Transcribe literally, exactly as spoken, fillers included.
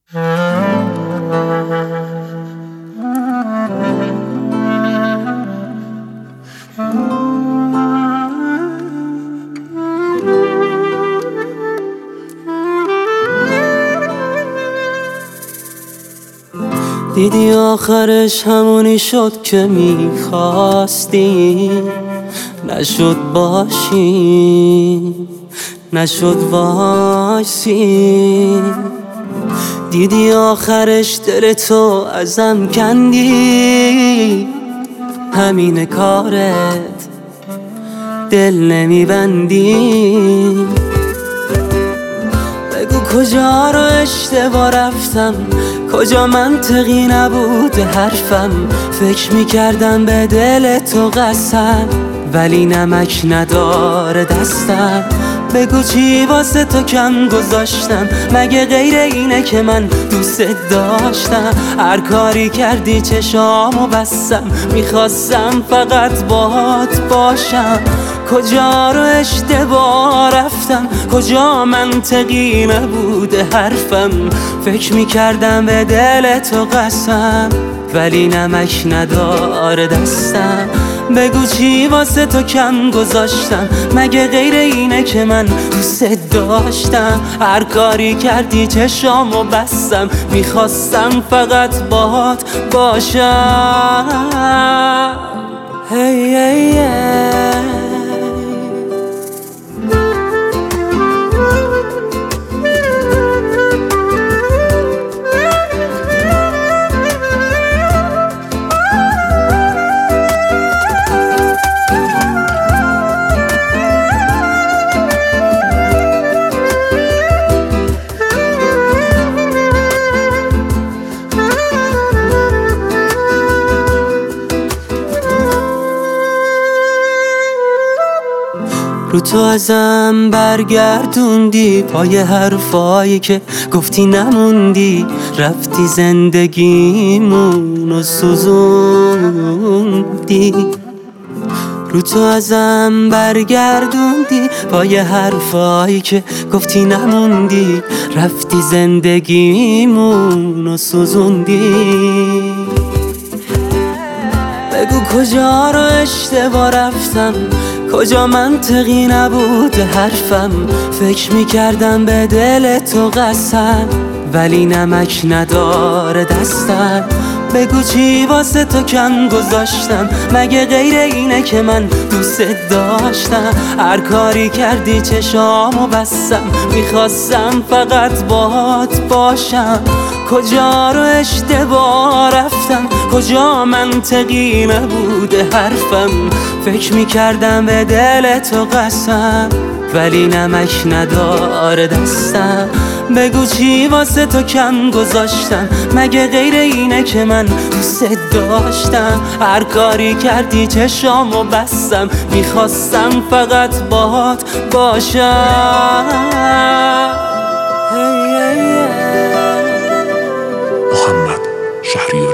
دیدی آخرش همونی شد که میخواستی، نشد باشی، نشد وایسی. دیدی آخرش دل تو ازم کندی، همین کارت دل نمیبندی. بگو کجا رو اشتباه رفتم، کجا منطقی نبود حرفم. فکر میکردم به دل تو قسم، ولی نمک نداره دستم. بگو چی واسه تو کم گذاشتم، مگه غیر اینه که من دوست داشتم؟ هر کاری کردی چشامو بستم، میخواستم فقط باهات باشم. کجا رو اشتباه رفتم، کجا منطقی نبود حرفم. فکر میکردم به دل تو قسم، ولی نمک نداره دستم. بگو چی واسه تو کم گذاشتم، مگه غیر اینه که من دوست داشتم؟ هر کاری کردی چشامو بستم، میخواستم فقط باهات باشم. hey, hey, hey. رو تو ازم برگردوندی، پای حرفایی که گفتی نموندی. رفتی زندگیمونو سوزوندی. رو تو ازم برگردوندی، پای حرفایی که گفتی نموندی. رفتی زندگیمونو سوزوندی. بگو کجا رو اشتباه رفتم، کجا منطقی نبود حرفم. فکر میکردم به دل تو قسم، ولی نمک نداره دستم. بگو چی واسه تو کم گذاشتم، مگه غیر اینه که من دوست داشتم؟ هر کاری کردی چشامو بستم، میخواستم فقط باهات باشم. کجا رو اشتباه رفتم، کجا منطقی نبود حرفم. فکر میکردم به دل تو قسم، ولی نمک نداره دستم. بگو چی واسه تو کم گذاشتم، مگه غیر اینه که من دوست داشتم؟ هر کاری کردی چشامو بستم، میخواستم فقط باهات باشم. محمد شهریار